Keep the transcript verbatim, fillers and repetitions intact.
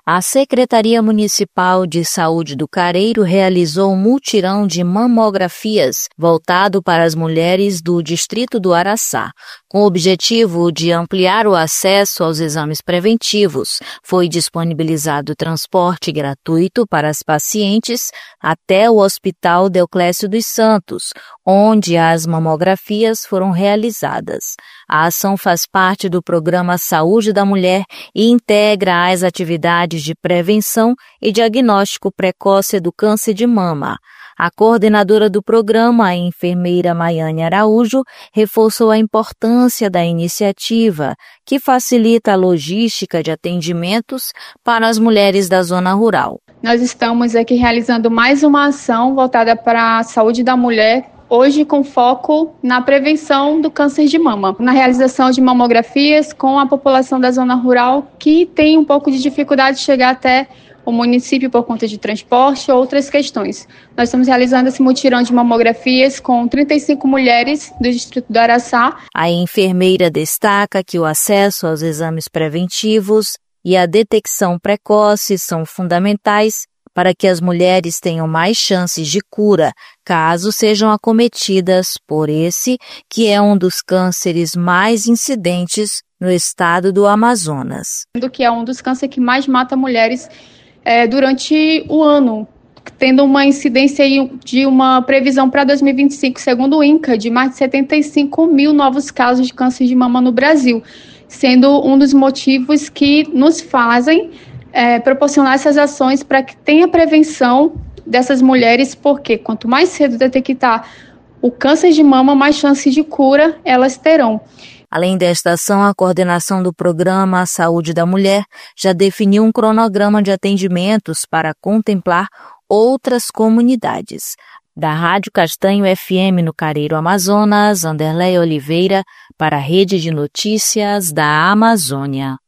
A Secretaria Municipal de Saúde do Careiro realizou um mutirão de mamografias voltado para as mulheres do distrito do Araçá. Com o objetivo de ampliar o acesso aos exames preventivos, foi disponibilizado transporte gratuito para as pacientes até o Hospital Deoclésio dos Santos, onde as mamografias foram realizadas. A ação faz parte do Programa Saúde da Mulher e integra as atividades de prevenção e diagnóstico precoce do câncer de mama. A coordenadora do programa, a enfermeira Maiane Araújo, reforçou a importância da iniciativa, que facilita a logística de atendimentos para as mulheres da zona rural. Nós estamos aqui realizando mais uma ação voltada para a saúde da mulher, hoje com foco na prevenção do câncer de mama, na realização de mamografias com a população da zona rural que tem um pouco de dificuldade de chegar até o município por conta de transporte ou outras questões. Nós estamos realizando esse mutirão de mamografias com trinta e cinco mulheres do distrito do Araçá. A enfermeira destaca que o acesso aos exames preventivos e a detecção precoce são fundamentais para que as mulheres tenham mais chances de cura, caso sejam acometidas por esse, que é um dos cânceres mais incidentes no estado do Amazonas. Que é um dos cânceres que mais mata mulheres é, durante o ano, tendo uma incidência de uma previsão para dois mil e vinte e cinco, segundo o INCA, de mais de setenta e cinco mil novos casos de câncer de mama no Brasil, sendo um dos motivos que nos fazem É, proporcionar essas ações para que tenha prevenção dessas mulheres, porque quanto mais cedo detectar o câncer de mama, mais chances de cura elas terão. Além desta ação, a coordenação do programa Saúde da Mulher já definiu um cronograma de atendimentos para contemplar outras comunidades. Da Rádio Castanho F M no Careiro, Amazonas, Anderleia Oliveira, para a Rede de Notícias da Amazônia.